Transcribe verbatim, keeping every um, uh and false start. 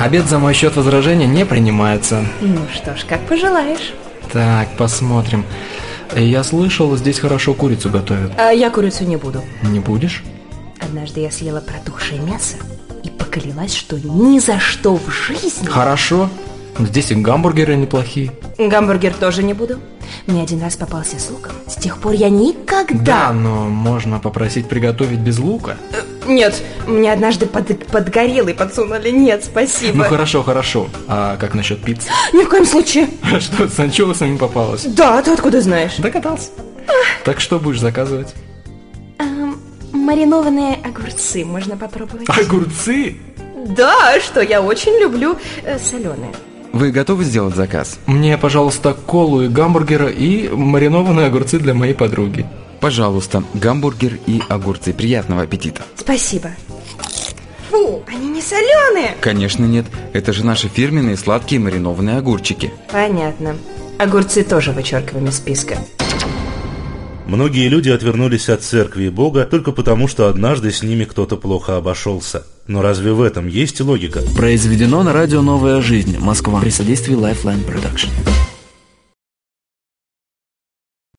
Обед за мой счет, возражения не принимается. Ну что ж, как пожелаешь. Так, посмотрим. Я слышал, здесь хорошо курицу готовят. А я курицу не буду. Не будешь? Однажды я съела протухшее мясо и поклялась, что ни за что в жизни... Хорошо. Здесь и гамбургеры неплохие. Гамбургер тоже не буду. Мне один раз попался с луком. С тех пор я никогда... Да, но можно попросить приготовить без лука. Нет, мне однажды под, подгорелый подсунули. Нет, спасибо. Ну хорошо, хорошо. А как насчет пиццы? Ни в коем случае. Что, с анчоусами попалось? Да, ты откуда знаешь? Догадался. Так что будешь заказывать? Эм, маринованные огурцы можно попробовать. Огурцы? Да, что я очень люблю э, соленые. Вы готовы сделать заказ? Мне, пожалуйста, колу и гамбургера и маринованные огурцы для моей подруги. Пожалуйста, гамбургер и огурцы. Приятного аппетита. Спасибо. Фу, они не соленые. Конечно нет. Это же наши фирменные сладкие маринованные огурчики. Понятно. Огурцы тоже вычеркиваем из списка. Многие люди отвернулись от церкви и Бога только потому, что однажды с ними кто-то плохо обошелся. Но разве в этом есть логика? Произведено на радио «Новая жизнь», Москва, при содействии Lifeline Production.